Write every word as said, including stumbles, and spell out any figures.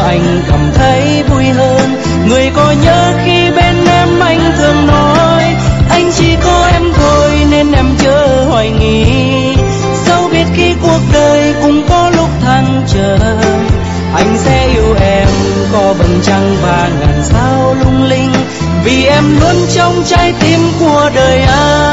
anh cảm thấy vui hơn. Người có nhớ khi bên em anh thường nói anh chỉ có em thôi nên em chớ hoài nghi. Dẫu biết khi cuộc đời cũng có lúc thăng trầm, anh sẽ yêu em có vầng trăng và ngàn sao lung linh, vì em luôn trong trái tim của đời anh.